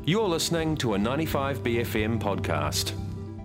You're listening to a 95BFM podcast.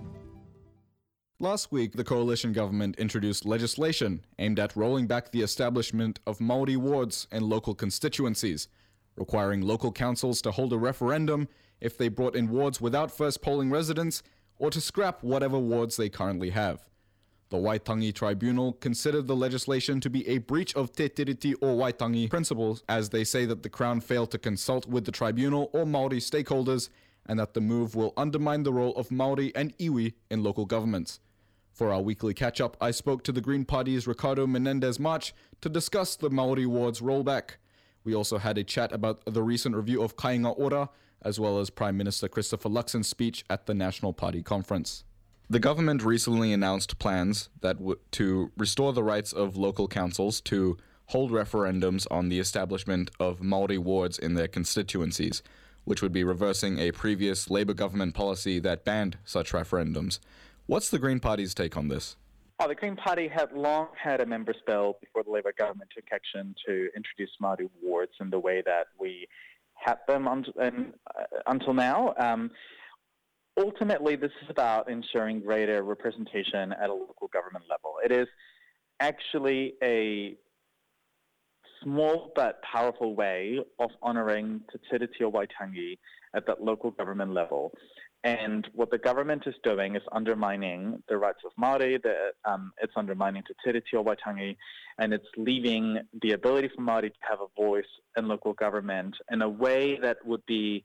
Last week, the coalition government introduced legislation aimed at rolling back the establishment of Māori wards in local constituencies, requiring local councils to hold a referendum if they brought in wards without first polling residents, or to scrap whatever wards they currently have. The Waitangi Tribunal considered the legislation to be a breach of Te Tiriti o Waitangi principles, as they say that the Crown failed to consult with the tribunal or Māori stakeholders, and that the move will undermine the role of Māori and iwi in local governments. For our weekly catch-up, I spoke to the Green Party's Ricardo Menendez-March to discuss the Māori wards rollback. We also had a chat about the recent review of Kāinga Ora, as well as Prime Minister Christopher Luxon's speech at the National Party conference. The government recently announced plans that to restore the rights of local councils to hold referendums on the establishment of Māori wards in their constituencies, which would be reversing a previous Labour government policy that banned such referendums. What's the Green Party's take on this? The Green Party had long had a members' bill before the Labour government took action to introduce Māori wards in the way that we had them until now. Ultimately, this is about ensuring greater representation at a local government level. It is actually a small but powerful way of honouring Te Tiriti o Waitangi at that local government level. And what the government is doing is undermining the rights of Māori, it's undermining Te Tiriti o Waitangi, and it's leaving the ability for Māori to have a voice in local government in a way that would be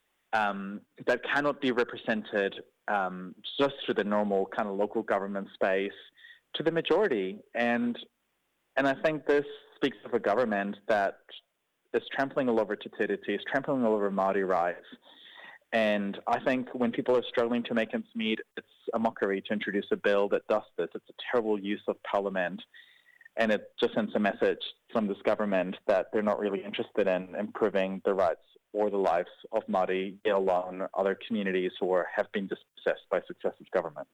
that cannot be represented just through the normal kind of local government space to the majority. And I think this speaks of a government that is trampling all over Te Tiriti, is trampling all over Māori rights. And I think when people are struggling to make ends meet, it's a mockery to introduce a bill that does this. It's a terrible use of parliament. And it just sends a message from this government that they're not really interested in improving the rights or the lives of Māori, let alone other communities who have been dispossessed by successive governments.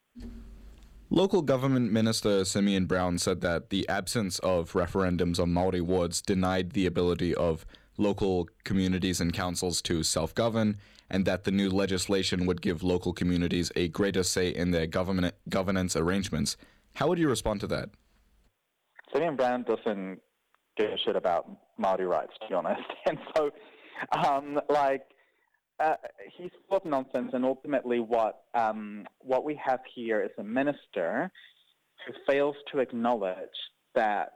Local government minister Simeon Brown said that the absence of referendums on Māori wards denied the ability of local communities and councils to self-govern, and that the new legislation would give local communities a greater say in their governance arrangements. How would you respond to that? Simeon Brown doesn't give a shit about Māori rights, to be honest. And so, he's full of nonsense, and ultimately what we have here is a minister who fails to acknowledge that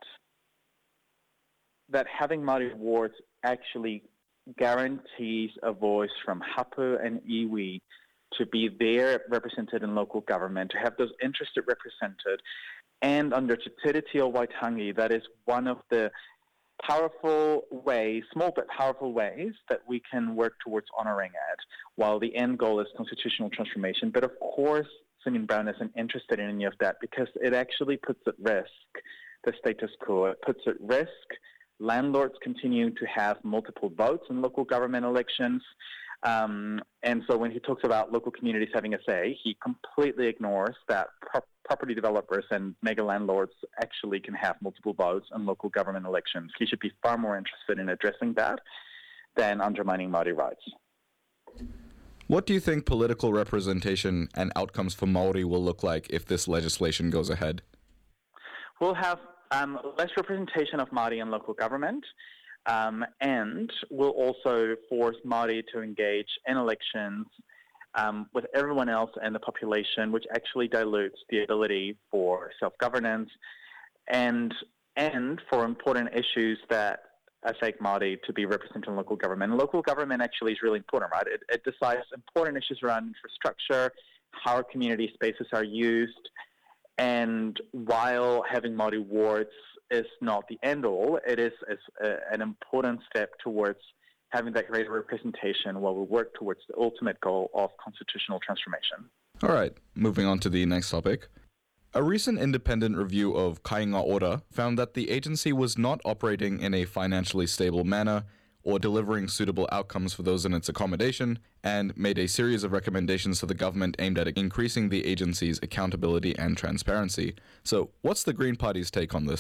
having Māori wards actually guarantees a voice from Hapu and Iwi to be there represented in local government, to have those interests represented. And under Te Tiriti o Waitangi, that is one of the powerful ways, small but powerful ways, that we can work towards honouring it, while the end goal is constitutional transformation. But of course, Simeon Brown isn't interested in any of that, because it actually puts at risk the status quo. It puts at risk landlords continuing to have multiple votes in local government elections. And so when he talks about local communities having a say, he completely ignores that property developers and mega landlords actually can have multiple votes in local government elections. He should be far more interested in addressing that than undermining Māori rights. What do you think political representation and outcomes for Māori will look like if this legislation goes ahead? We'll have less representation of Māori in local government, and will also force Māori to engage in elections with everyone else in the population, which actually dilutes the ability for self-governance and for important issues that affect Māori to be represented in local government. And local government actually is really important, right? It decides important issues around infrastructure, how our community spaces are used, and while having Māori wards is not the end-all, it is an important step towards having that greater representation while we work towards the ultimate goal of constitutional transformation. All right, moving on to the next topic. A recent independent review of Kāinga Ora found that the agency was not operating in a financially stable manner or delivering suitable outcomes for those in its accommodation, and made a series of recommendations to the government aimed at increasing the agency's accountability and transparency. So, what's the Green Party's take on this?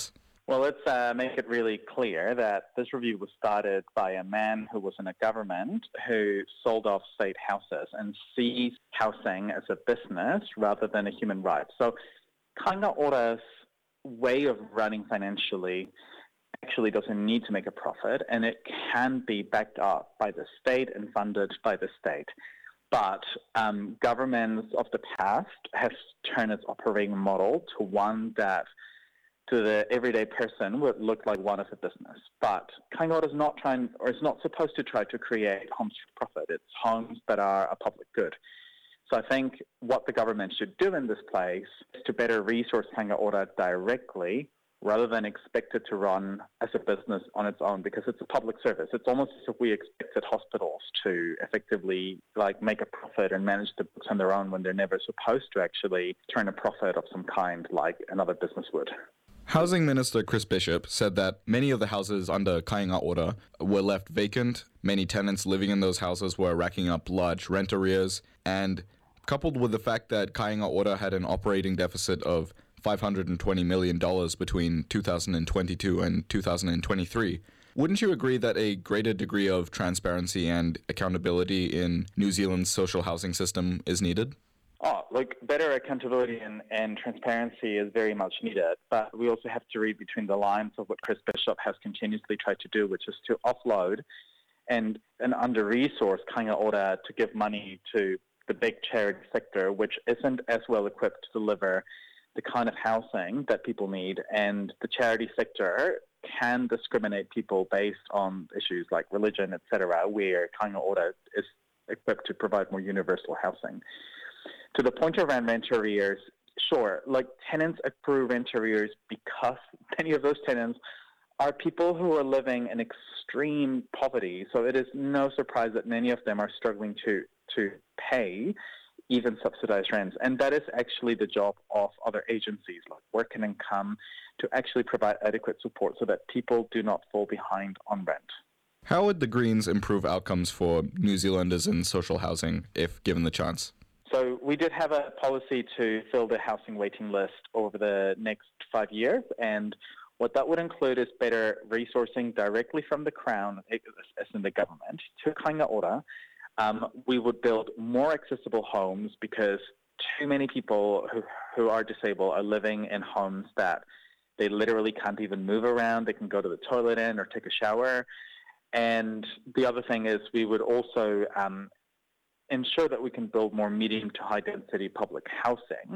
Well, let's make it really clear that this review was started by a man who was in a government who sold off state houses and sees housing as a business rather than a human right. So Kāinga Ora's way of running financially actually doesn't need to make a profit, and it can be backed up by the state and funded by the state. But governments of the past have turned its operating model to one that to the everyday person would look like one of a business. But Kāinga Ora is not trying, or is not supposed to try to create homes for profit. It's homes that are a public good. So I think what the government should do in this place is to better resource Kāinga Ora directly rather than expect it to run as a business on its own, because it's a public service. It's almost as if we expected hospitals to effectively make a profit and manage the books on their own when they're never supposed to actually turn a profit of some kind like another business would. Housing Minister Chris Bishop said that many of the houses under Kāinga Ora were left vacant. Many tenants living in those houses were racking up large rent arrears, and coupled with the fact that Kāinga Ora had an operating deficit of $520 million between 2022 and 2023. Wouldn't you agree that a greater degree of transparency and accountability in New Zealand's social housing system is needed? Better accountability and transparency is very much needed, but we also have to read between the lines of what Chris Bishop has continuously tried to do, which is to offload and under-resource Kāinga Ora to give money to the big charity sector, which isn't as well equipped to deliver the kind of housing that people need. And the charity sector can discriminate people based on issues like religion, etc., where Kāinga Ora is equipped to provide more universal housing. To the point around rent arrears, sure, tenants accrue rent arrears because many of those tenants are people who are living in extreme poverty. So it is no surprise that many of them are struggling to pay even subsidized rents. And that is actually the job of other agencies like Work and Income to actually provide adequate support so that people do not fall behind on rent. How would the Greens improve outcomes for New Zealanders in social housing if given the chance? So we did have a policy to fill the housing waiting list over the next 5 years, and what that would include is better resourcing directly from the Crown, as in the government, to Kāinga Ora. We would build more accessible homes because too many people who are disabled are living in homes that they literally can't even move around. They can go to the toilet in or take a shower. And the other thing is we would also ensure that we can build more medium to high density public housing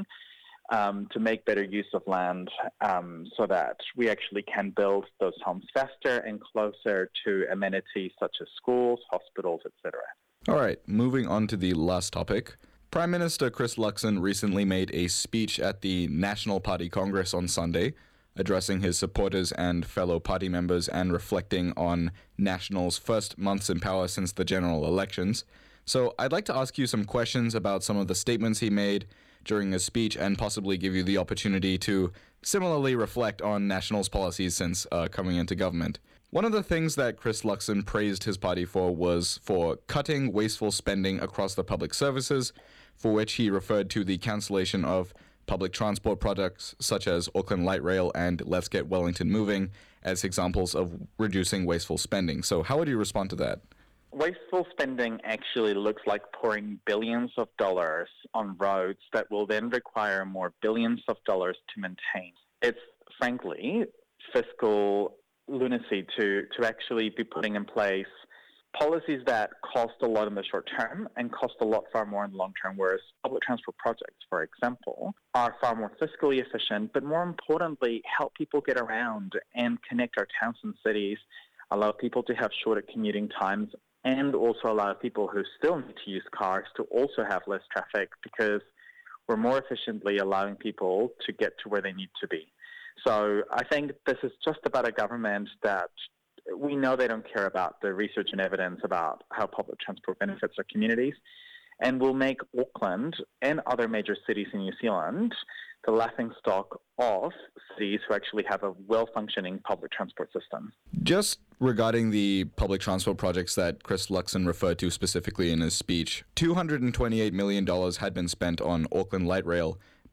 to make better use of land so that we actually can build those homes faster and closer to amenities such as schools, hospitals, etc. All right, moving on to the last topic. Prime Minister Chris Luxon recently made a speech at the National Party Congress on Sunday, addressing his supporters and fellow party members and reflecting on National's first months in power since the general elections. So I'd like to ask you some questions about some of the statements he made during his speech and possibly give you the opportunity to similarly reflect on National's policies since coming into government. One of the things that Chris Luxon praised his party for was for cutting wasteful spending across the public services, for which he referred to the cancellation of public transport products such as Auckland Light Rail and Let's Get Wellington Moving as examples of reducing wasteful spending. So how would you respond to that? Wasteful spending actually looks like pouring billions of dollars on roads that will then require more billions of dollars to maintain. It's frankly fiscal lunacy to actually be putting in place policies that cost a lot in the short term and cost a lot far more in the long term, whereas public transport projects, for example, are far more fiscally efficient, but more importantly, help people get around and connect our towns and cities, allow people to have shorter commuting times, and also allow people who still need to use cars to also have less traffic because we're more efficiently allowing people to get to where they need to be. So I think this is just about a government that we know they don't care about the research and evidence about how public transport benefits our communities, and will make Auckland and other major cities in New Zealand the laughingstock of cities who actually have a well-functioning public transport system. Just regarding the public transport projects that Chris Luxon referred to specifically in his speech, $228 million had been spent on Auckland Light Rail,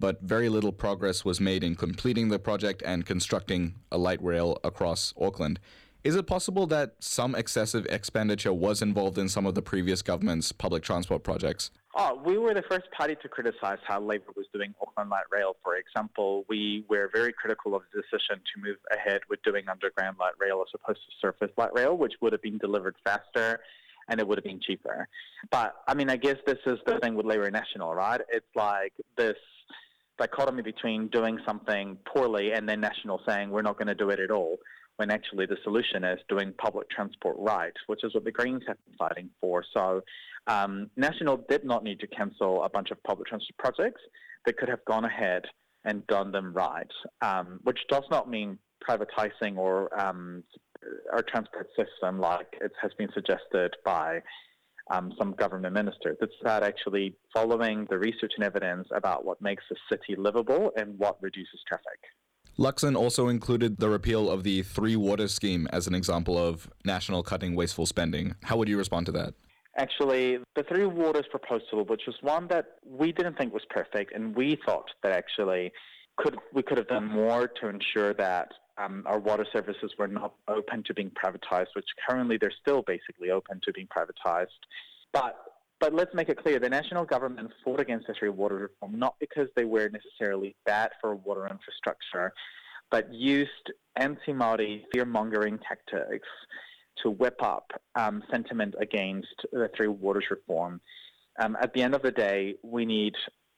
but very little progress was made in completing the project and constructing a light rail across Auckland. Is it possible that some excessive expenditure was involved in some of the previous government's public transport projects? We were the first party to criticise how Labour was doing Auckland Light Rail. For example, we were very critical of the decision to move ahead with doing underground light rail as opposed to surface light rail, which would have been delivered faster and it would have been cheaper. But, I guess this is the thing with Labour National, right? It's like this dichotomy between doing something poorly and then National saying we're not going to do it at all, when actually the solution is doing public transport right, which is what the Greens have been fighting for. So National did not need to cancel a bunch of public transport projects. They could have gone ahead and done them right, which does not mean privatising or our transport system like it has been suggested by some government ministers. It's about actually following the research and evidence about what makes a city livable and what reduces traffic. Luxon also included the repeal of the Three Waters scheme as an example of National cutting wasteful spending. How would you respond to that? Actually, the Three Waters proposal, which was one that we didn't think was perfect, and we thought that actually we could have done more to ensure that our water services were not open to being privatised, which currently they're still basically open to being privatised. But let's make it clear, the national government fought against the Three Waters reform, not because they were necessarily bad for water infrastructure, but used anti-Māori fear-mongering tactics to whip up sentiment against the Three Waters reform. At the end of the day, we need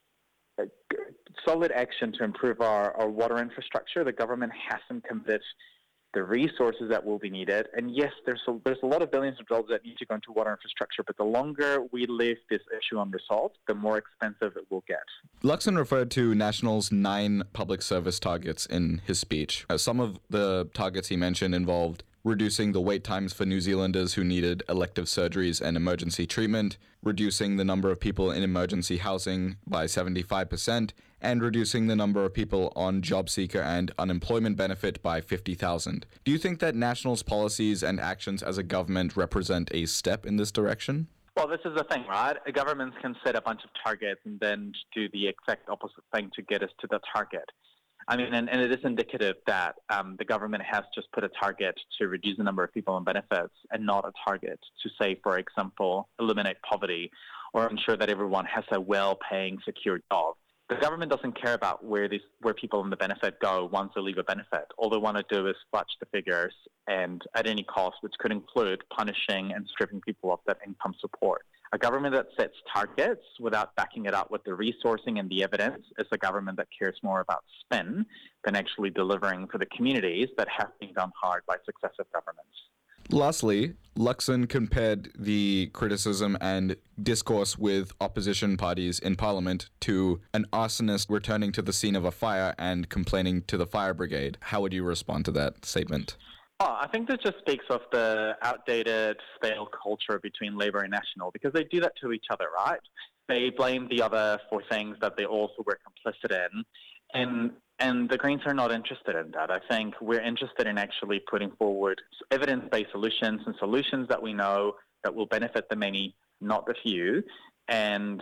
solid action to improve our water infrastructure. The government hasn't committed the resources that will be needed. And yes, there's a lot of billions of dollars that need to go into water infrastructure, but the longer we leave this issue unresolved, the more expensive it will get. Luxon referred to National's 9 public service targets in his speech. Some of the targets he mentioned involved reducing the wait times for New Zealanders who needed elective surgeries and emergency treatment, reducing the number of people in emergency housing by 75%, and reducing the number of people on job seeker and unemployment benefit by 50,000. Do you think that National's policies and actions as a government represent a step in this direction? Well, this is the thing, right? Governments can set a bunch of targets and then do the exact opposite thing to get us to the target. And it is indicative that the government has just put a target to reduce the number of people on benefits and not a target to say, for example, eliminate poverty or ensure that everyone has a well-paying, secure job. The government doesn't care about where people on the benefit go once they leave a benefit. All they want to do is fudge the figures and at any cost, which could include punishing and stripping people of that income support. A government that sets targets without backing it up with the resourcing and the evidence is a government that cares more about spin than actually delivering for the communities that have been done hard by successive governments. Lastly, Luxon compared the criticism and discourse with opposition parties in Parliament to an arsonist returning to the scene of a fire and complaining to the fire brigade. How would you respond to that statement? I think that just speaks of the outdated, stale culture between Labour and National, because they do that to each other, right? They blame the other for things that they also were complicit in, and the Greens are not interested in that. I think we're interested in actually putting forward evidence-based solutions and solutions that we know that will benefit the many, not the few. And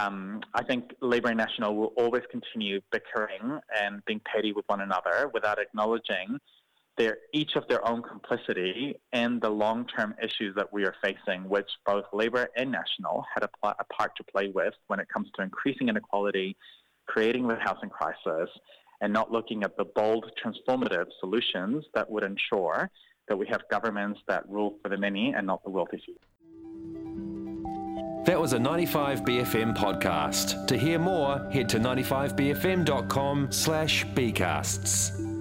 I think Labour and National will always continue bickering and being petty with one another without acknowledging each of their own complicity and the long-term issues that we are facing, which both Labour and National had a part to play with when it comes to increasing inequality, creating the housing crisis, and not looking at the bold, transformative solutions that would ensure that we have governments that rule for the many and not the wealthy few. That was a 95BFM podcast. To hear more, head to 95bfm.com/bcasts.